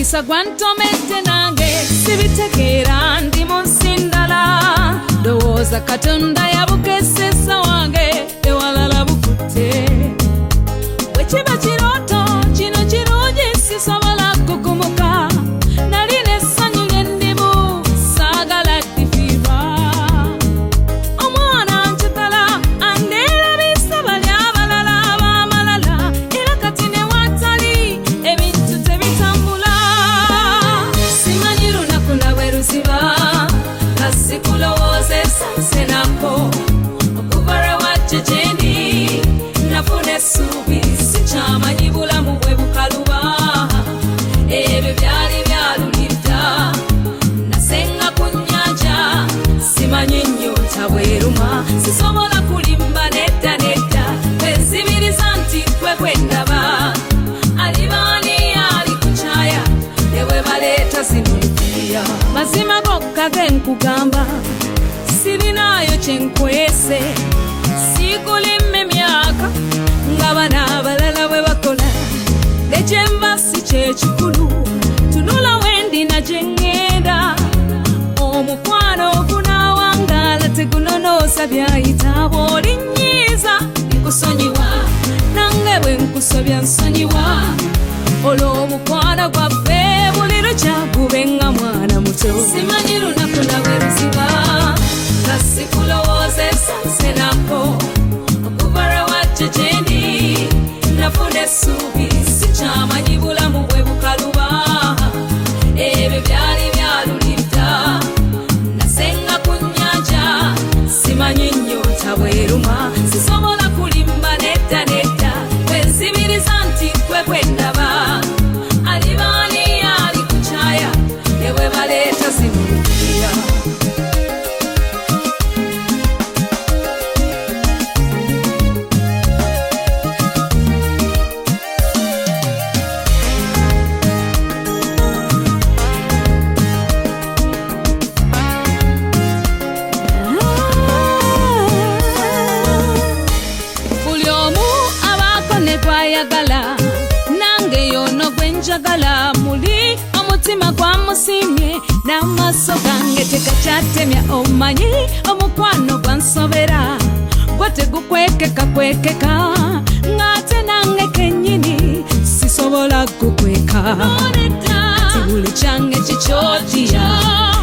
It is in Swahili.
omukisa gwantomedde nange sibitegeera ndi munsi ndala ndowooza Katonda yabukesesa wange ewalala bukutte bwe kiba kirooto kino kirungi sisobola kugumuka nalina essanyu lyendimu saagala ddifiirwa omwana ntutala andeerabisa bali abalala ab'amalala era kati ne watali ebintu tebitambula simanyi lunaku na bwe luziba kasikulowoozesa nsenako okuva lwe wajja gye ndi nafuna essuubi sikyamanyi bulamu bwe bukaluba ebyo byali byalulidda nasenga ku nnyanja simanyi nnyota bweruma sisobola kulimba nedda nedda kwezibiriza nti gwe gwe ndaba alibaani ali ku kyaya ne bwe baleeta zinukiriya mazima gokka ge nkugamba sirinayo kye nkwese sikulimma emyaka nga bana abalala bwe bakola nekyenva si kyekikulu tunula wendi na gye ŋŋenda omukwano ogunaawangala tegunonoosa byayita bw'olinnyiiza nkusonyiwa nange bwe nkusobya nsonyiwa olwo omukwano gwaffe buli lukya gube nga mwana muto simanyi lunaku na bwe luziba kasikulowoozesa nsenako okuva lwe wajja gye ndi nafuna essuubi sikyamanyi bulamu bwe bukaluba ebyo byali byalulidda nasenga ku nnyanja simanyi nnyota bweruma sisobola kulimba nedda nedda kwenzibiriza nti gwe gwe ndaba alibaani ali ku kyaya ne bwe baleeta zinukiriya nange yono gwe njagala muli omutima gwamusimye n'amaaso gange tegakyatemya omanyi omukwano gwansobera gwe tegukwekeka kwekeka ng'ate nange kennyini sisobola gukweka ti buli kyange kikyodiya